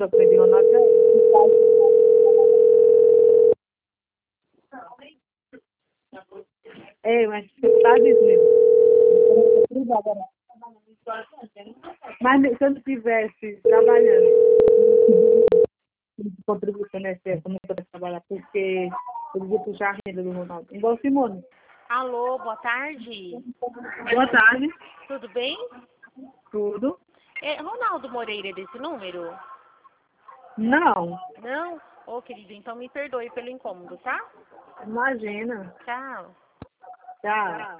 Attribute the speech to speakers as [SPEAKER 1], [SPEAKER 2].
[SPEAKER 1] da frente de Ronaldo. É, mas você tá dizendo. Mas se eu não estivesse trabalhando, contribuição nessa época, não poderia trabalhar, porque eu ia puxar a renda do Ronaldo. Igual Simone.
[SPEAKER 2] Alô, boa tarde.
[SPEAKER 1] Boa tarde.
[SPEAKER 2] Tudo bem?
[SPEAKER 1] Tudo?
[SPEAKER 2] É Ronaldo Moreira desse número?
[SPEAKER 1] Não.
[SPEAKER 2] Não? Ô, querido, então me perdoe pelo incômodo, tá?
[SPEAKER 1] Imagina.
[SPEAKER 2] Tchau.
[SPEAKER 1] Tchau.